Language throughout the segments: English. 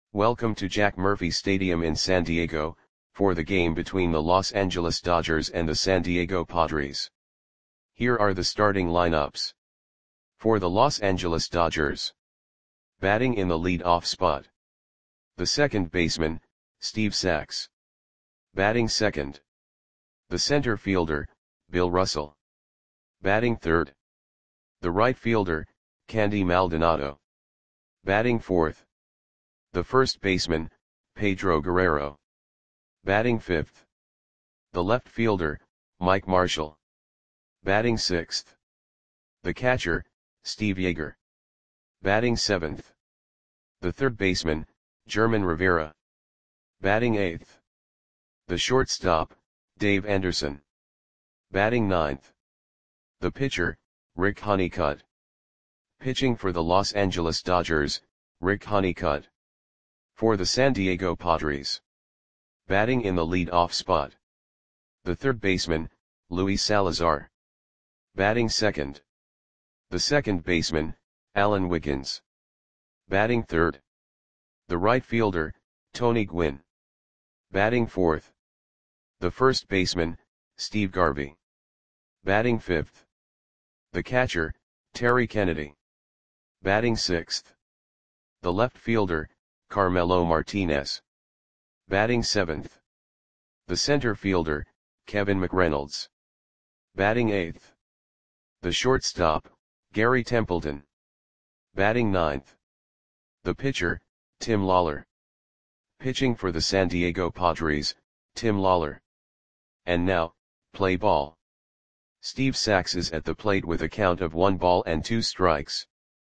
Welcome to Jack Murphy Stadium in San Diego, for the game between the Los Angeles Dodgers and the San Diego Padres. Here are the starting lineups. For the Los Angeles Dodgers. Batting in the lead-off spot. The second baseman, Steve Sax. Batting second. The center fielder, Bill Russell. Batting third. The right fielder, Candy Maldonado. Batting fourth. The first baseman, Pedro Guerrero. Batting fifth. The left fielder, Mike Marshall. Batting sixth. The catcher, Steve Yeager. Batting seventh. The third baseman, German Rivera. Batting eighth. The shortstop, Dave Anderson. Batting ninth. The pitcher, Rick Honeycutt. Pitching for the Los Angeles Dodgers, Rick Honeycutt. For the San Diego Padres. Batting in the lead-off spot. The third baseman, Luis Salazar. Batting second. The second baseman, Alan Wiggins. Batting third. The right fielder, Tony Gwynn. Batting fourth. The first baseman, Steve Garvey. Batting fifth. The catcher, Terry Kennedy. Batting sixth. The left fielder, Carmelo Martinez. Batting seventh. The center fielder, Kevin McReynolds. Batting eighth. The shortstop, Gary Templeton. Batting ninth. The pitcher, Tim Lawler. Pitching for the San Diego Padres, Tim Lawler. And now, play ball. Steve Sax is at the plate with a count of 1-2 strikes.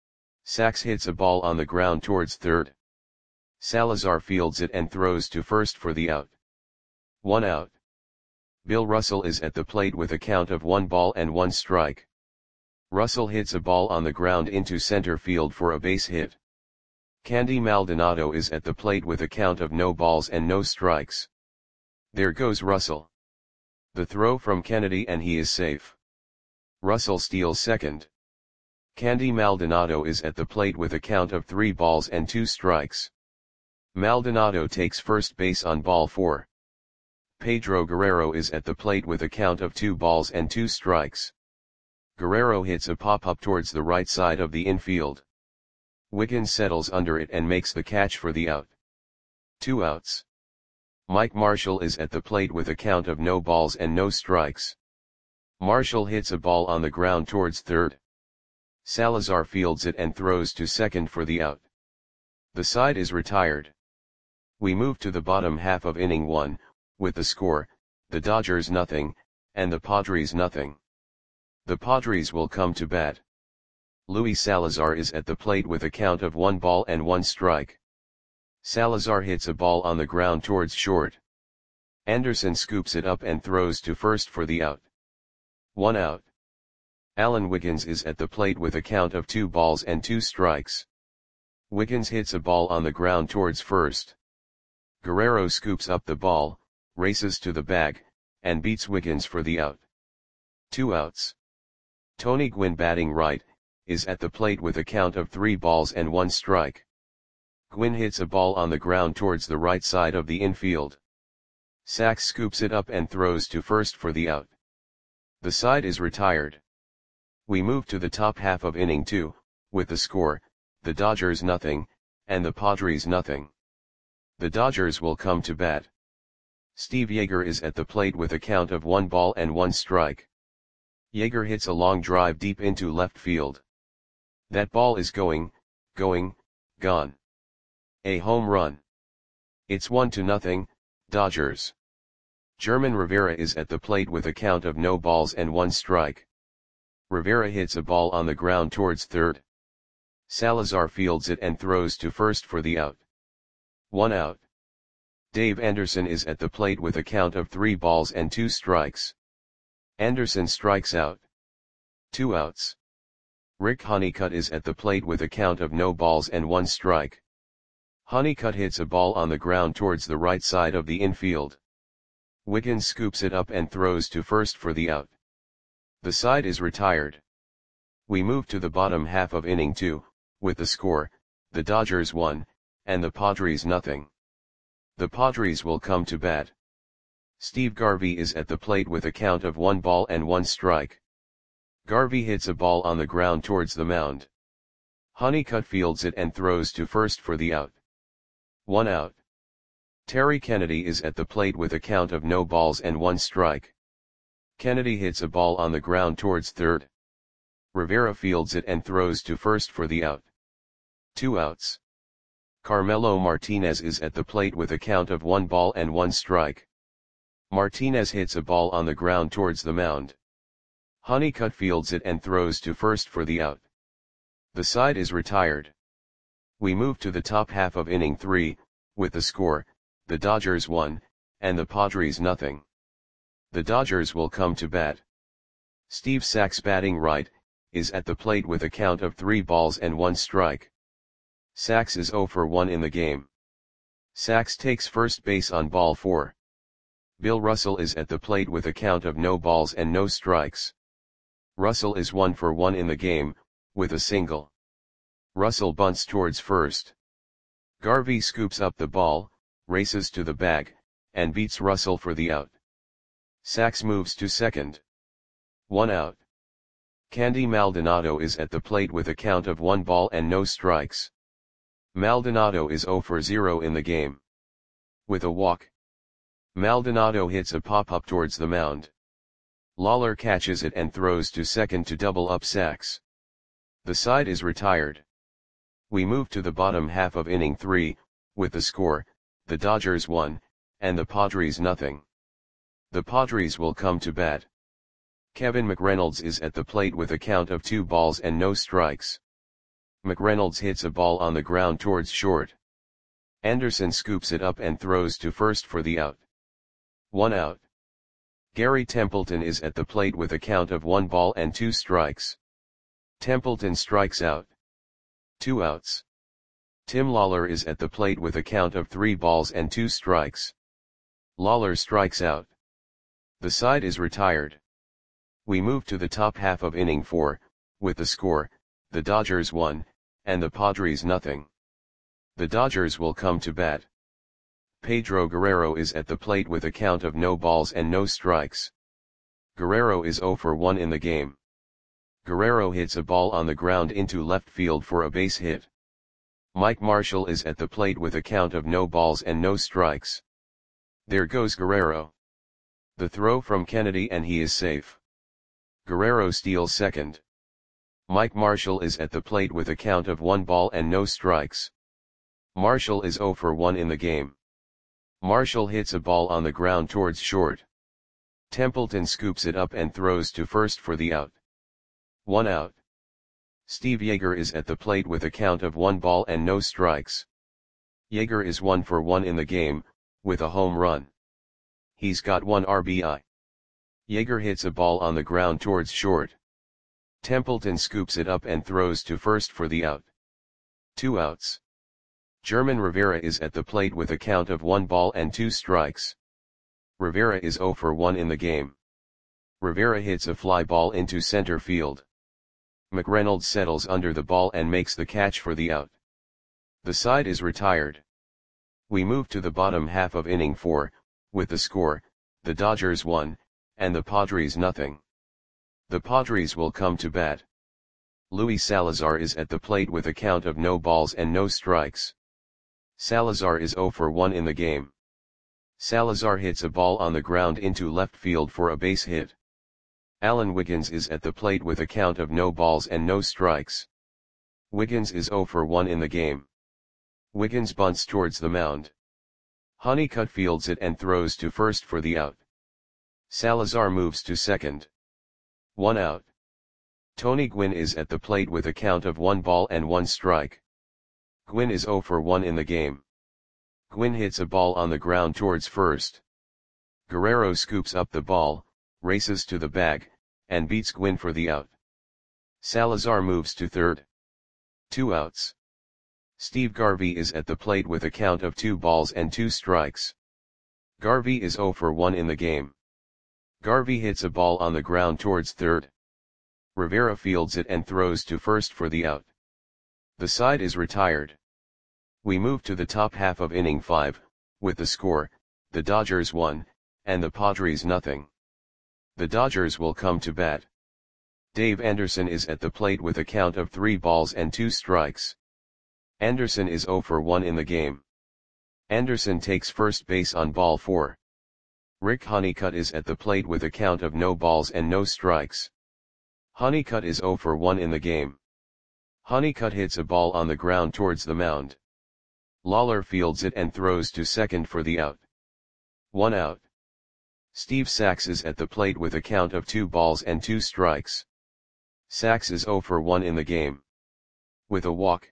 Sax hits a ball on the ground towards third. Salazar fields it and throws to first for the out. 1 out. Bill Russell is at the plate with a count of 1-1 strike. Russell hits a ball on the ground into center field for a base hit. Candy Maldonado is at the plate with a count of no balls and no strikes. There goes Russell. The throw from Kennedy and he is safe. Russell steals second. Candy Maldonado is at the plate with a count of 3-2 strikes. Maldonado takes first base on ball 4. Pedro Guerrero is at the plate with a count of 2-2 strikes. Guerrero hits a pop-up towards the right side of the infield. Wiggins settles under it and makes the catch for the out. 2 outs. Mike Marshall is at the plate with a count of no balls and no strikes. Marshall hits a ball on the ground towards third. Salazar fields it and throws to second for the out. The side is retired. We move to the bottom half of inning 1, with the score, the Dodgers 0, and the Padres 0. The Padres will come to bat. Luis Salazar is at the plate with a count of 1-1 strike. Salazar hits a ball on the ground towards short. Anderson scoops it up and throws to first for the out. 1 out. Alan Wiggins is at the plate with a count of 2-2 strikes. Wiggins hits a ball on the ground towards first. Guerrero scoops up the ball, races to the bag, and beats Wiggins for the out. 2 outs. Tony Gwynn batting right, is at the plate with a count of 3-1 strike. Gwynn hits a ball on the ground towards the right side of the infield. Sax scoops it up and throws to first for the out. The side is retired. We move to the top half of inning 2, with the score, the Dodgers 0, and the Padres 0. The Dodgers will come to bat. Steve Yeager is at the plate with a count of 1-1 strike. Yeager hits a long drive deep into left field. That ball is going, gone. A home run. It's 1-0, Dodgers. German Rivera is at the plate with a count of no balls and 1 strike. Rivera hits a ball on the ground towards third. Salazar fields it and throws to first for the out. 1 out. Dave Anderson is at the plate with a count of 3-2 strikes. Anderson strikes out. 2 outs. Rick Honeycutt is at the plate with a count of no balls and 1 strike. Honeycutt hits a ball on the ground towards the right side of the infield. Wiggins scoops it up and throws to first for the out. The side is retired. We move to the bottom half of inning 2, with the score, the Dodgers 1, and the Padres nothing. The Padres will come to bat. Steve Garvey is at the plate with a count of 1 ball and 1 strike. Garvey hits a ball on the ground towards the mound. Honeycutt fields it and throws to first for the out. 1 out. Terry Kennedy is at the plate with a count of no balls and 1 strike. Kennedy hits a ball on the ground towards third. Rivera fields it and throws to first for the out. 2 outs. Carmelo Martinez is at the plate with a count of 1 ball and 1 strike. Martinez hits a ball on the ground towards the mound. Honeycutt fields it and throws to first for the out. The side is retired. We move to the top half of inning 3, with the score, the Dodgers 1, and the Padres nothing. The Dodgers will come to bat. Steve Sax, batting right, is at the plate with a count of 3 balls and 1 strike. Sax is 0 for 1 in the game. Sax takes first base on ball 4. Bill Russell is at the plate with a count of no balls and no strikes. Russell is 1 for 1 in the game, with a single. Russell bunts towards first. Garvey scoops up the ball, races to the bag, and beats Russell for the out. Sax moves to second. 1 out. Candy Maldonado is at the plate with a count of 1 ball and no strikes. Maldonado is 0 for 0 in the game. With a walk, Maldonado hits a pop-up towards the mound. Lawler catches it and throws to second to double up Sax. The side is retired. We move to the bottom half of inning 3, with the score, the Dodgers 1, and the Padres nothing. The Padres will come to bat. Kevin McReynolds is at the plate with a count of 2 balls and no strikes. McReynolds hits a ball on the ground towards short. Anderson scoops it up and throws to first for the out. 1 out. Gary Templeton is at the plate with a count of 1 ball and 2 strikes. Templeton strikes out. 2 outs. Tim Lawler is at the plate with a count of 3 balls and 2 strikes. Lawler strikes out. The side is retired. We move to the top half of inning 4, with the score, the Dodgers 1, and the Padres nothing. The Dodgers will come to bat. Pedro Guerrero is at the plate with a count of no balls and no strikes. Guerrero is 0 for 1 in the game. Guerrero hits a ball on the ground into left field for a base hit. Mike Marshall is at the plate with a count of no balls and no strikes. There goes Guerrero. The throw from Kennedy and he is safe. Guerrero steals second. Mike Marshall is at the plate with a count of 1 ball and no strikes. Marshall is 0 for 1 in the game. Marshall hits a ball on the ground towards short. Templeton scoops it up and throws to first for the out. 1 out. Steve Yeager is at the plate with a count of 1 ball and no strikes. Yeager is 1 for 1 in the game, with a home run. He's got 1 RBI. Yeager hits a ball on the ground towards short. Templeton scoops it up and throws to first for the out. 2 outs. German Rivera is at the plate with a count of 1 ball and 2 strikes. Rivera is 0 for 1 in the game. Rivera hits a fly ball into center field. McReynolds settles under the ball and makes the catch for the out. The side is retired. We move to the bottom half of inning 4, with the score, the Dodgers 1, and the Padres nothing. The Padres will come to bat. Luis Salazar is at the plate with a count of no balls and no strikes. Salazar is 0 for 1 in the game. Salazar hits a ball on the ground into left field for a base hit. Alan Wiggins is at the plate with a count of no balls and no strikes. Wiggins is 0 for 1 in the game. Wiggins bunts towards the mound. Honeycutt fields it and throws to first for the out. Salazar moves to second. 1 out. Tony Gwynn is at the plate with a count of 1 ball and 1 strike. Gwynn is 0 for 1 in the game. Gwynn hits a ball on the ground towards first. Guerrero scoops up the ball, races to the bag, and beats Gwynn for the out. Salazar moves to third. 2 outs. Steve Garvey is at the plate with a count of 2 balls and 2 strikes. Garvey is 0 for 1 in the game. Garvey hits a ball on the ground towards third. Rivera fields it and throws to first for the out. The side is retired. We move to the top half of inning 5, with the score, the Dodgers 1, and the Padres nothing. The Dodgers will come to bat. Dave Anderson is at the plate with a count of 3 balls and 2 strikes. Anderson is 0 for 1 in the game. Anderson takes first base on ball 4. Rick Honeycutt is at the plate with a count of no balls and no strikes. Honeycutt is 0 for 1 in the game. Honeycutt hits a ball on the ground towards the mound. Lawler fields it and throws to second for the out. 1 out. Steve Sax is at the plate with a count of 2 balls and 2 strikes. Sax is 0 for 1 in the game. With a walk,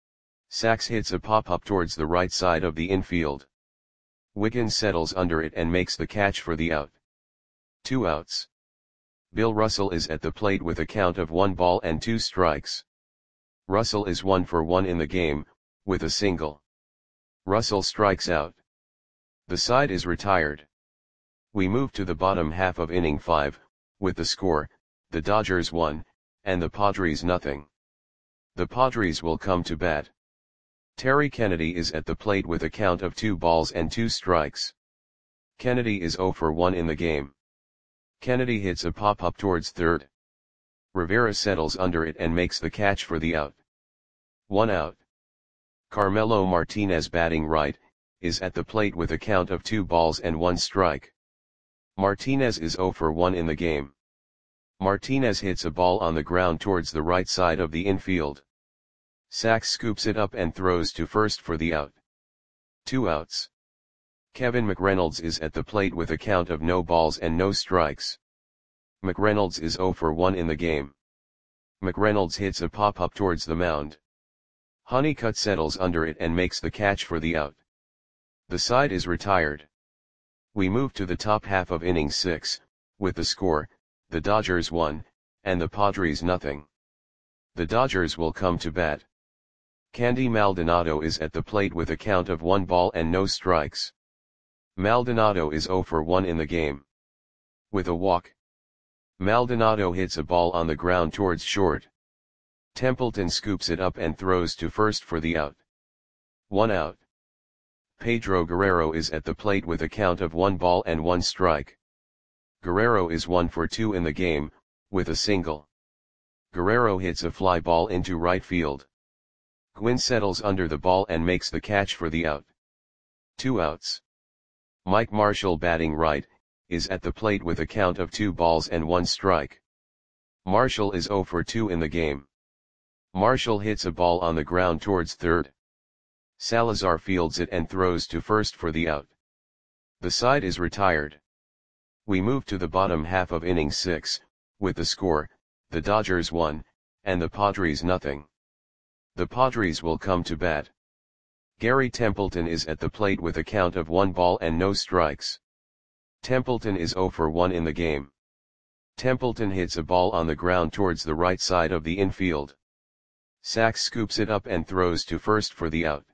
Sax hits a pop-up towards the right side of the infield. Wiggins settles under it and makes the catch for the out. 2 outs. Bill Russell is at the plate with a count of 1 ball and 2 strikes. Russell is 1 for 1 in the game, with a single. Russell strikes out. The side is retired. We move to the bottom half of inning 5, with the score, the Dodgers 1, and the Padres nothing. The Padres will come to bat. Terry Kennedy is at the plate with a count of 2 balls and 2 strikes. Kennedy is 0 for 1 in the game. Kennedy hits a pop-up towards third. Rivera settles under it and makes the catch for the out. 1 out. Carmelo Martinez, batting right, is at the plate with a count of 2 balls and 1 strike. Martinez is 0 for 1 in the game. Martinez hits a ball on the ground towards the right side of the infield. Sax scoops it up and throws to first for the out. 2 outs. Kevin McReynolds is at the plate with a count of no balls and no strikes. McReynolds is 0 for 1 in the game. McReynolds hits a pop-up towards the mound. Honeycutt settles under it and makes the catch for the out. The side is retired. We move to the top half of inning 6, with the score, the Dodgers 1, and the Padres nothing. The Dodgers will come to bat. Candy Maldonado is at the plate with a count of 1 ball and no strikes. Maldonado is 0 for 1 in the game. With a walk, Maldonado hits a ball on the ground towards short. Templeton scoops it up and throws to first for the out. 1 out. Pedro Guerrero is at the plate with a count of 1 ball and 1 strike. Guerrero is 1 for 2 in the game, with a single. Guerrero hits a fly ball into right field. Gwynn settles under the ball and makes the catch for the out. 2 outs. Mike Marshall, batting right, is at the plate with a count of 2 balls and 1 strike. Marshall is 0 for 2 in the game. Marshall hits a ball on the ground towards third. Salazar fields it and throws to first for the out. The side is retired. We move to the bottom half of inning 6, with the score, the Dodgers 1, and the Padres nothing. The Padres will come to bat. Gary Templeton is at the plate with a count of 1 ball and no strikes. Templeton is 0 for 1 in the game. Templeton hits a ball on the ground towards the right side of the infield. Sax scoops it up and throws to first for the out.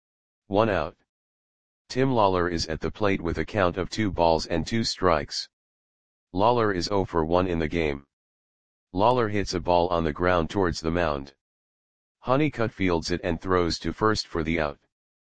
1 out. Tim Lawler is at the plate with a count of 2 balls and 2 strikes. Lawler is 0 for 1 in the game. Lawler hits a ball on the ground towards the mound. Honeycutt fields it and throws to first for the out.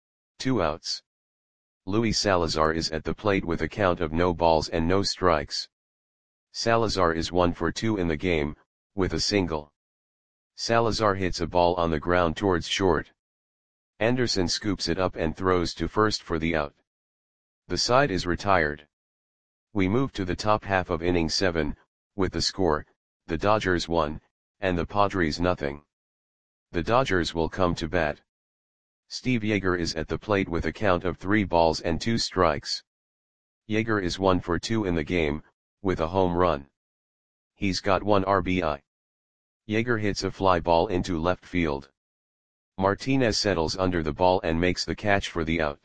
2 outs. Luis Salazar is at the plate with a count of no balls and no strikes. Salazar is 1 for 2 in the game, with a single. Salazar hits a ball on the ground towards short. Anderson scoops it up and throws to first for the out. The side is retired. We move to the top half of inning 7, with the score, the Dodgers 1, and the Padres nothing. The Dodgers will come to bat. Steve Yeager is at the plate with a count of 3 balls and 2 strikes. Yeager is 1 for 2 in the game, with a home run. He's got 1 RBI. Yeager hits a fly ball into left field. Martinez settles under the ball and makes the catch for the out.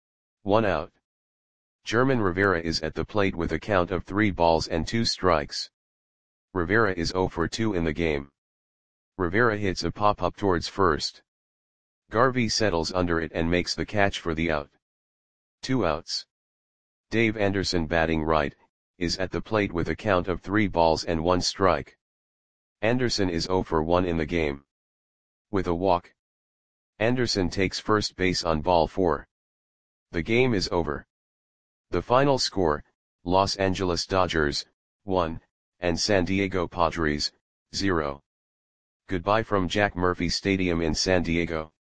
1 out. German Rivera is at the plate with a count of 3 balls and 2 strikes. Rivera is 0 for 2 in the game. Rivera hits a pop-up towards first. Garvey settles under it and makes the catch for the out. 2 outs. Dave Anderson, batting right, is at the plate with a count of 3 balls and 1 strike. Anderson is 0 for 1 in the game. With a walk, Anderson takes first base on ball 4. The game is over. The final score, Los Angeles Dodgers, 1, and San Diego Padres, 0. Goodbye from Jack Murphy Stadium in San Diego.